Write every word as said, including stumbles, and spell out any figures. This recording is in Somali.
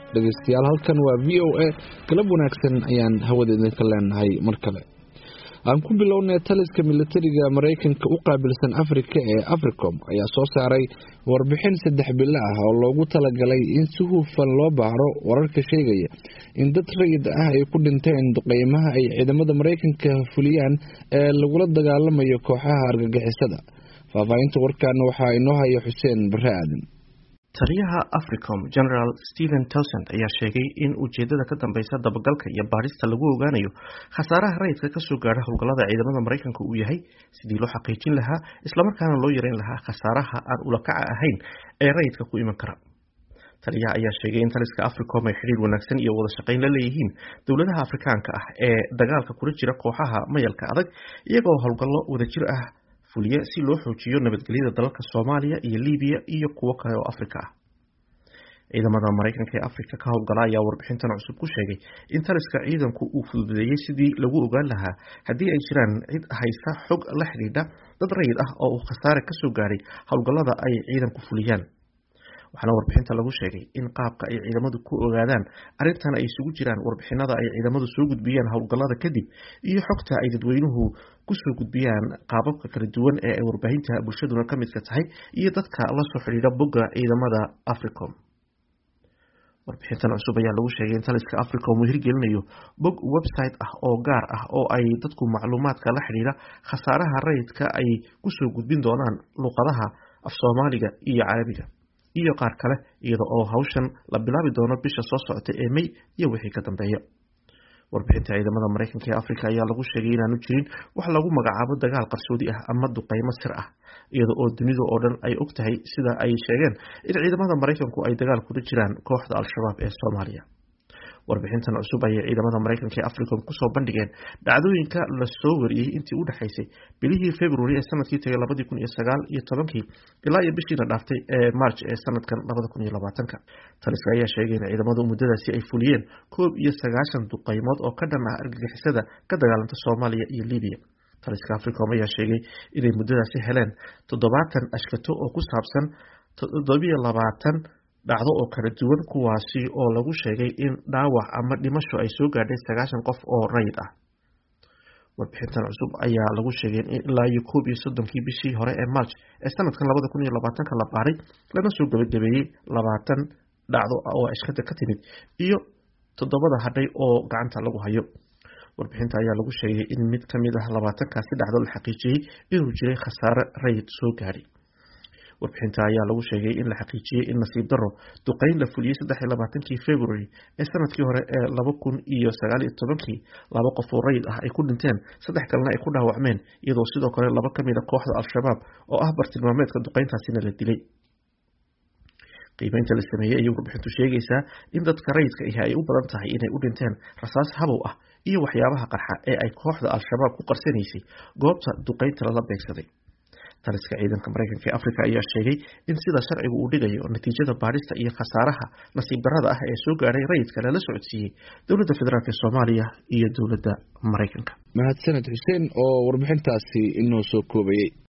dhageystayaal halkan waa V O A galab wanaagsan ayaan hawada idinka leenahay mar kale. aan ku bilownay taliska militariga Mareykanka u qaabilsan Afrika ee Africom ayaa soo saaray warbixin saddex bil ah oo loogu talagalay in si hufan loo baaro wararka sheegaya in dad rayid ah ay ku dhinteen duqeymaha ay ciidamada Mareykanka fuliyaan ee lagula dagaalamayo kooxaha argagixisada. Faafahinta warkaan waxaa inoo haya Xuseen Barre Aadan. taliyaha Africom General Stephen Townsend ayaa sheegay in ujeedada ka dambaysa dabagalka iyo baarista lagu ogaanayo khasaaraha rayidka ka soo gaadha howlgallada ciidamada Mareykanka uu yahay sidii loo xaqiijin lahaa isla markaana loo yareyn lahaa khasaaraha aan ula kaca ahayn ee rayidka ku iman kara. taliyaha ayaa sheegay in taliska Africom ay xiriir wanaagsan iyo wada shaqayn la leeyihiin dowladaha Afrikaanka ah ee dagaalka kula jira kooxaha mayalka adag iyagoo howlgallo wadajir ah fuliya si loo xoojiyo nabadgelyada dalalka Soomaaliya iyo Liibiya iyo kuwo kale oo Afrika ah. ciidamada Mareykanka ee Afrika ka howlgala ayaa warbixintan cusub ku sheegay in taliska ciidanku uu fududeeyay sidii lagu ogaan lahaa haddii ay jiraan cid haysta xog la xiriidha dad rayid ah oo uu khasaare ka soo gaaray howlgallada ay ciidanku fuliyaan. waxaana warbixinta lagu sheegay in qaabka ay ciidamadu ku ogaadaan arrintan ay isugu jiraan warbixinada ay ciidamadu soo gudbiyaan howlgallada kadib iyo xogta ay dadweynuhu ku soo gudbiyaan qaababka kala duwan ee ay warbaahinta bulshaduna ka midka tahay iyo dadka la soo xiriira bogga ciidamada Africom. warbixintan cusub ayaa lagu sheegay in taliska Africom uu hirgelinayo bog website ah oo gaar ah oo ay dadku macluumaadka la xiriira khasaaraha rayidka ay ku soo gudbin doonaan luqadaha af Soomaaliga iyo Carabiga iyo qaar kale iyada oo hawshan la bilaabi doono bisha soo socota ee May iyo wixii ka dambeeya. warbixinta ciidamada Mareykanka ee Afrika ayaa lagu sheegay inaanu jirin wax lagu magacaabo dagaal qarsoodi ah ama duqeymo sir ah iyada oo dunida oo dhan ay og tahay sida ay sheegeen in ciidamada Mareykanku ay dagaal kula jiraan kooxda Al-Shabaab ee Soomaaliya. warbixintan cusub ayay ciidamada Mareykanka ee Africom ku soo bandhigeen dhacdooyinka la soo wariyay intii u dhaxaysay bilihii February ee sanadkii tagay laba kun iyo sagaal iyo toban ilaa iyo bishii la dhaaftay ee March ee sanadkan laba kun iyo labaatan. taliska ayaa sheegay in ciidamadu muddadaasi ay fuliyeen koob iyo sagaashan duqeymood oo ka dhan ah argagixisada ka dagaalanta Soomaaliya iyo Liibiya. taliska Africom ayaa sheegay inay muddadaasi heleen toddobaatan ashkato oo ku saabsan toddobiyo labaatan dhacdo oo kala duwan kuwaasi oo lagu sheegay in dhaawac ama dhimasho ay soo gaadhay sagaashan qof oo rayid ah. warbixintan cusub ayaa lagu sheegay in ilaa iyo koob iyo soddonkii bishii hore ee March ee sanadkan laba kun iyo labaatan la baaray lana soo gabagabeeyay labaatan dhacdo oo ashkada ka timid iyo toddobada hadhay oo gacanta lagu hayo. warbixinta ayaa lagu sheegay in mid ka mid ah labaatankaasi dhacdo la xaqiijiyay inuu jiray khasaare rayid soo gaaray. warbixinta ayaa lagu sheegay in la xaqiijiyay in nasiib daro duqeyn la fuliyay saddex iyo labaatankii February ee sanadkii hore ee laba kun iyo sagaal iyo toban laba qof oo rayid ah ay ku dhinteen saddex kalena ay ku dhaawacmeen iyadoo sidoo kale laba ka mid ah kooxda Al-Shabaab oo ah bartilmaameedka duqeyntaasina la dilay. qiimeynta la sameeyay ayuu warbixintu sheegaysaa in dadka rayidka ah ay u badan tahay inay u dhinteen rasaas habow ah iyo waxyaabaha qarxa ee ay kooxda Al-Shabaab ku qarsanaysay goobta duqeynta la beegsaday. taliska ciidanka Mareykanka ee Afrika ayaa sheegay in sida sharcigu uu dhigayo natiijada baarista iyo khasaaraha nasiib darrada ah ee soo gaaray rayidka la socodsiiyay dowladda federaalka Soomaaliya iyo dowladda Mareykanka. mahadsanid Xuseen oo warbixintaasi inoo soo koobayay.